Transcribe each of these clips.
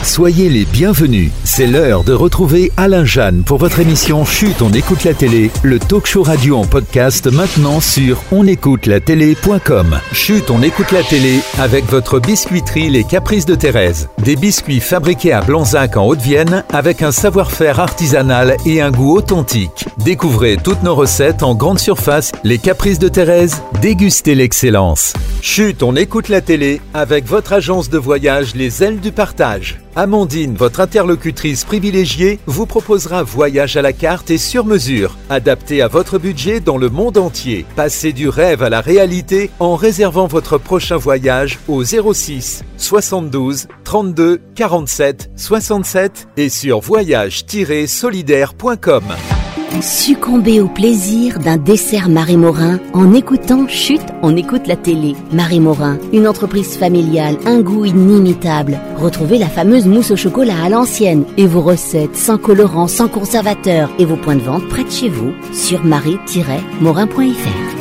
Soyez les bienvenus. C'est l'heure de retrouver Alain Jeanne pour votre émission Chut, on écoute la télé, le talk show radio en podcast maintenant sur onécoutelatélé.com. Chut, on écoute la télé avec votre biscuiterie Les Caprices de Thérèse. Des biscuits fabriqués à Blanzac en Haute-Vienne avec un savoir-faire artisanal et un goût authentique. Découvrez toutes nos recettes en grande surface. Les Caprices de Thérèse, dégustez l'excellence. Chut, on écoute la télé avec votre agence de voyage Les Ailes du Partage. Amandine, votre interlocutrice privilégiée, vous proposera voyage à la carte et sur mesure, adapté à votre budget dans le monde entier. Passez du rêve à la réalité en réservant votre prochain voyage au 06 72 32 47 67 et sur voyage-solidaire.com. Succombez au plaisir d'un dessert Marie Morin en écoutant Chut, on écoute la télé. Marie Morin, une entreprise familiale, un goût inimitable. Retrouvez la fameuse mousse au chocolat à l'ancienne et vos recettes sans colorant, sans conservateur et vos points de vente près de chez vous sur marie-morin.fr.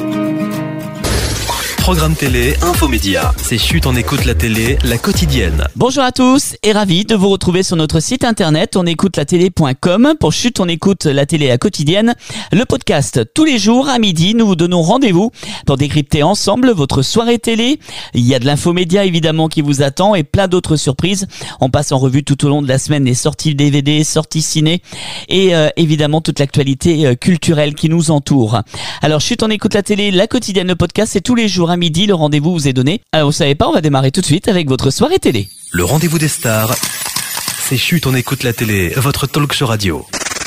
Programme télé, infomédia. C'est Chut, on écoute la télé, la quotidienne. Bonjour à tous et ravi de vous retrouver sur notre site internet onécoutelatélé.com pour Chut, on écoute la télé, la quotidienne. Le podcast tous les jours à midi, nous vous donnons rendez-vous pour décrypter ensemble votre soirée télé. Il y a de l'infomédia évidemment qui vous attend et plein d'autres surprises. On passe en revue tout au long de la semaine les sorties DVD, sorties ciné et évidemment toute l'actualité culturelle qui nous entoure. Alors Chut, on écoute la télé, la quotidienne, le podcast, c'est tous les jours à midi, le rendez-vous vous est donné. Alors vous savez pas, on va démarrer tout de suite avec votre soirée télé. Le rendez-vous des stars, c'est Chut, on écoute la télé, votre talk show radio.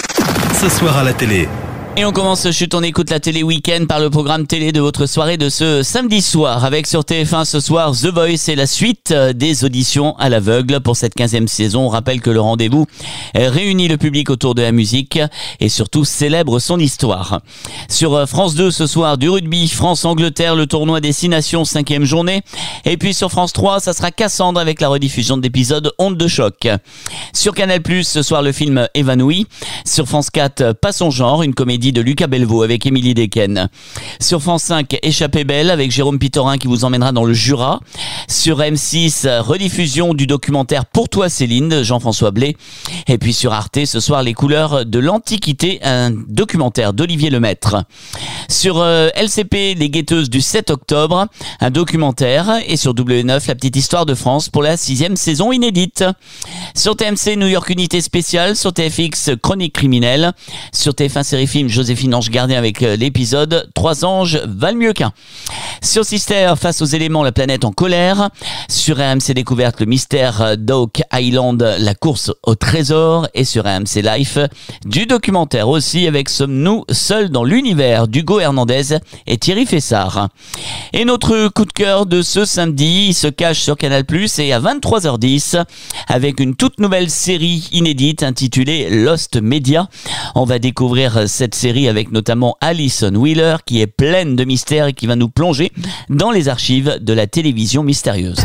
Ce soir à la télé. Et on commence Chut, on écoute la télé week-end par le programme télé de votre soirée de ce samedi soir avec sur TF1 ce soir The Voice et la suite des auditions à l'aveugle pour cette 15e saison. On rappelle que le rendez-vous réunit le public autour de la musique et surtout célèbre son histoire. Sur France 2 ce soir du rugby, France-Angleterre, le tournoi des 6 nations, 5e journée. Et puis sur France 3, ça sera Cassandre avec la rediffusion de l'épisode Onde de choc. Sur Canal+, ce soir le film Évanoui. Sur France 4, Pas son genre, une comédie de Lucas Belvaux avec Émilie Dequesne. Sur France 5, Échappée belle avec Jérôme Pitorin qui vous emmènera dans le Jura. Sur M6, rediffusion du documentaire Pour toi Céline de Jean-François Blé. Et puis sur Arte, ce soir, Les couleurs de l'Antiquité, un documentaire d'Olivier Lemaître. Sur LCP, Les guetteuses du 7 octobre, un documentaire. Et sur W9, La petite histoire de France pour la 6e saison inédite. Sur TMC, New York Unité spéciale. Sur TFX, Chronique criminelle. Sur TF1 Série Film, Joséphine Ange Gardien avec l'épisode 3 anges valent mieux qu'un. Sur Sister, Face aux éléments, la planète en colère. Sur RMC Découverte, le mystère d'Oak Island, la course au trésor. Et sur RMC Life, du documentaire aussi avec Sommes-nous seuls dans l'univers d'Hugo Hernandez et Thierry Fessard. Et notre coup de cœur de ce samedi, il se cache sur Canal+, et à 23h10 avec une toute nouvelle série inédite intitulée Lost Media. On va découvrir cette série avec notamment Alison Wheeler qui est pleine de mystères et qui va nous plonger dans les archives de la télévision mystérieuse.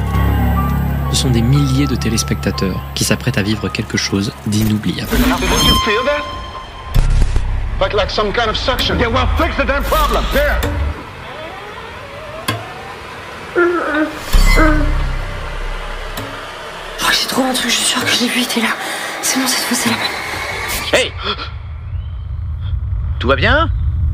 Ce sont des milliers de téléspectateurs qui s'apprêtent à vivre quelque chose d'inoubliable. Like some kind of suction. Yeah, well, fix the damn problem. There. Oh, j'ai trop un truc, je suis sûre que je l'ai vu, il était là. C'est bon, cette fois, c'est la même. Hey! Tout va bien?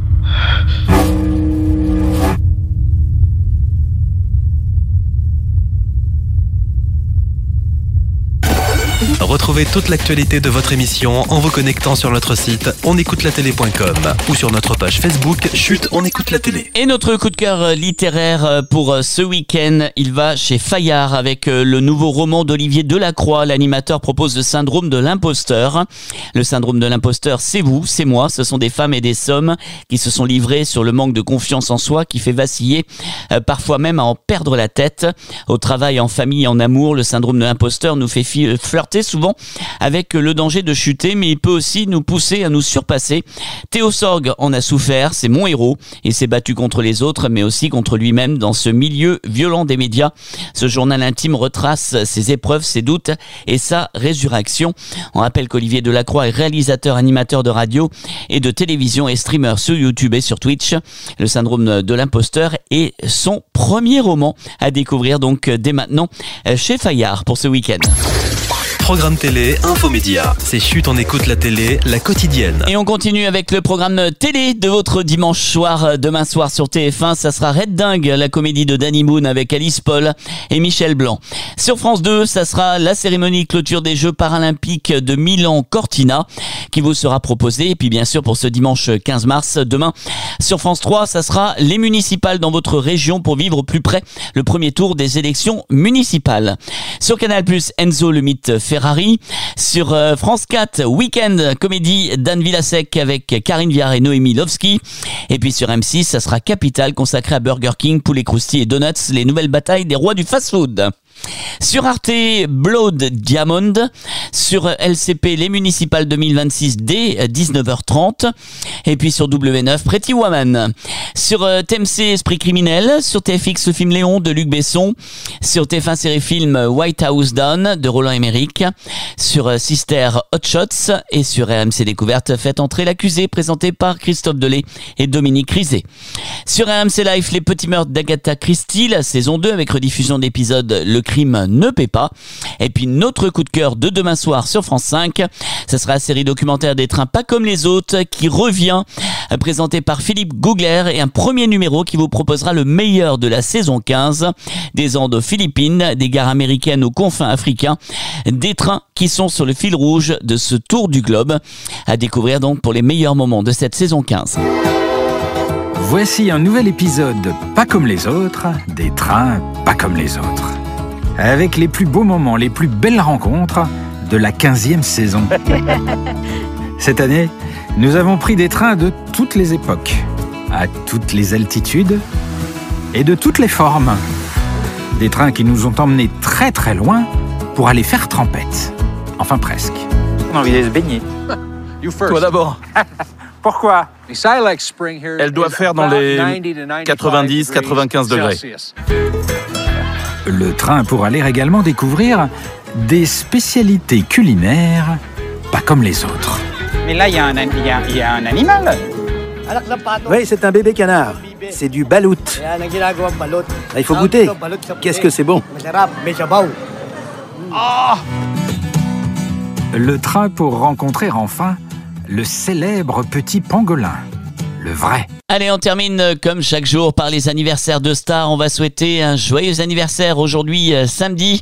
Retrouvez toute l'actualité de votre émission en vous connectant sur notre site onécoutelatélé.com ou sur notre page Facebook Chut, on écoute la télé. Et notre coup de cœur littéraire pour ce week-end, il va chez Fayard avec le nouveau roman d'Olivier Delacroix. L'animateur propose le syndrome de l'imposteur. Le syndrome de l'imposteur, c'est vous, c'est moi. Ce sont des femmes et des hommes qui se sont livrés sur le manque de confiance en soi qui fait vaciller, parfois même à en perdre la tête. Au travail, en famille, en amour, le syndrome de l'imposteur nous fait flirter souvent avec le danger de chuter, mais il peut aussi nous pousser à nous surpasser. Théo Sorgue en a souffert, c'est mon héros. Il s'est battu contre les autres, mais aussi contre lui-même dans ce milieu violent des médias. Ce journal intime retrace ses épreuves, ses doutes et sa résurrection. On rappelle qu'Olivier Delacroix est réalisateur, animateur de radio et de télévision et streamer sur YouTube et sur Twitch. Le syndrome de l'imposteur est son premier roman à découvrir donc dès maintenant chez Fayard pour ce week-end. Programme télé, infomédia. C'est Chut, on écoute la télé, la quotidienne. Et on continue avec le programme télé de votre dimanche soir. Demain soir sur TF1, ça sera Red Dingue, la comédie de Danny Boone avec Alice Paul et Michel Blanc. Sur France 2, ça sera la cérémonie clôture des Jeux paralympiques de Milan-Cortina qui vous sera proposée. Et puis bien sûr pour ce dimanche 15 mars, demain sur France 3, ça sera les municipales dans votre région pour vivre au plus près le premier tour des élections municipales. Sur Canal+, Enzo le mythe Ferrari. Sur France 4, Week-end, comédie d'Anne Villasec avec Karine Viard et Noémie Lovski. Et puis sur M6, ça sera Capital, consacré à Burger King, poulet croustillé et donuts, les nouvelles batailles des rois du fast-food. Sur Arte, Blood Diamond. Sur LCP, les municipales 2026 dès 19h30. Et puis sur W9, Pretty Woman. Sur TMC, Esprit criminel. Sur TFX, le film Léon de Luc Besson. Sur TF1 série film White House Down de Roland Emmerich. Sur Sister Hot Shots. Et sur RMC Découverte, Faites entrer l'accusé, présenté par Christophe Delay et Dominique Rizet. Sur RMC Life, Les petits meurtres d'Agatha Christie, la saison 2 avec rediffusion d'épisodes Le crime ne paie pas. Et puis notre coup de cœur de demain soir sur France 5, ce sera la série documentaire des trains pas comme les autres qui revient, présentée par Philippe Googler, et un premier numéro qui vous proposera le meilleur de la saison 15, des Andes aux Philippines, des gares américaines aux confins africains, des trains qui sont sur le fil rouge de ce tour du globe, à découvrir donc pour les meilleurs moments de cette saison 15. Voici un nouvel épisode pas comme les autres, des trains pas comme les autres. Avec les plus beaux moments, les plus belles rencontres de la 15e saison. Cette année, nous avons pris des trains de toutes les époques, à toutes les altitudes et de toutes les formes. Des trains qui nous ont emmenés très très loin pour aller faire trempette. Enfin presque. On a envie de se baigner. Toi d'abord. Pourquoi ? Elle doit faire dans les 90-95 degrés. Le train pour aller également découvrir des spécialités culinaires pas comme les autres. Mais là, il y a un animal. Oui, c'est un bébé canard. C'est du balout. Il faut goûter. Qu'est-ce que c'est bon. Le train pour rencontrer enfin le célèbre petit pangolin, le vrai. Allez, on termine comme chaque jour par les anniversaires de stars. On va souhaiter un joyeux anniversaire aujourd'hui samedi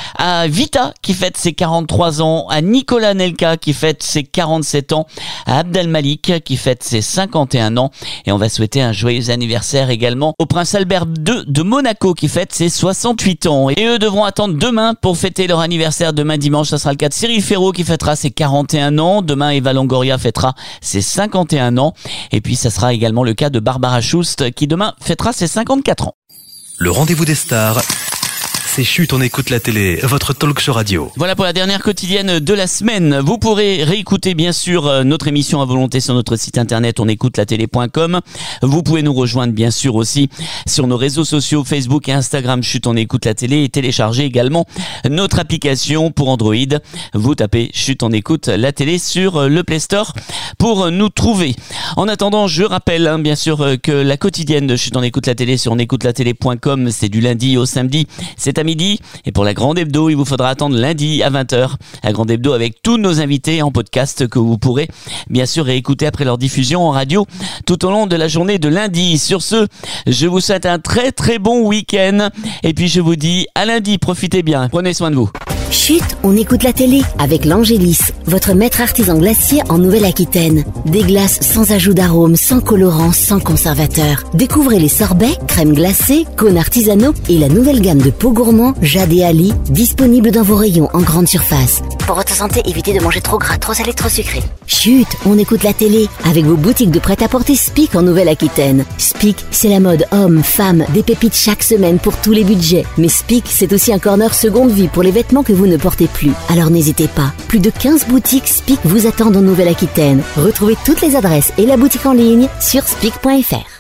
à Vita qui fête ses 43 ans, à Nicolas Nelka qui fête ses 47 ans, à Abdel Malik qui fête ses 51 ans, et on va souhaiter un joyeux anniversaire également au prince Albert II de Monaco qui fête ses 68 ans. Et eux devront attendre demain pour fêter leur anniversaire. Demain dimanche, ça sera le cas de Cyril Ferraud qui fêtera ses 41 ans. Demain, Eva Longoria fêtera ses 51 ans. Et puis, ça sera également le cas de Barbara Schust qui demain fêtera ses 54 ans. Le rendez-vous des stars, c'est Chut, on écoute la télé, votre talk show radio. Voilà pour la dernière quotidienne de la semaine. Vous pourrez réécouter bien sûr notre émission à volonté sur notre site internet onécoutelatélé.com. Vous pouvez nous rejoindre bien sûr aussi sur nos réseaux sociaux Facebook et Instagram Chut, on écoute la télé, et télécharger également notre application pour Android. Vous tapez Chut, on écoute la télé sur le Play Store pour nous trouver. En attendant, je rappelle bien sûr que la quotidienne de Chut, on écoute la télé sur onécoutelatélé.com, c'est du lundi au samedi, c'est à midi. Et pour la Grande Hebdo, il vous faudra attendre lundi à 20h. La Grande Hebdo avec tous nos invités en podcast que vous pourrez bien sûr réécouter après leur diffusion en radio tout au long de la journée de lundi. Sur ce, je vous souhaite un très très bon week-end. Et puis je vous dis à lundi, profitez bien, prenez soin de vous. Chut, on écoute la télé avec l'Angélis, votre maître artisan glacier en Nouvelle-Aquitaine. Des glaces sans ajout d'arôme, sans colorant, sans conservateur. Découvrez les sorbets, crèmes glacées, cônes artisanaux et la nouvelle gamme de pots gourmands Jade et Ali, disponible dans vos rayons en grande surface. Pour votre santé, évitez de manger trop gras, trop salé, trop sucré. Chut, on écoute la télé avec vos boutiques de prêt-à-porter Spic en Nouvelle-Aquitaine. Spic, c'est la mode homme, femme, des pépites chaque semaine pour tous les budgets. Mais Spic, c'est aussi un corner seconde vie pour les vêtements que vous ne portez plus. Alors n'hésitez pas. Plus de 15 boutiques Spic vous attendent en Nouvelle-Aquitaine. Retrouvez toutes les adresses et la boutique en ligne sur spic.fr.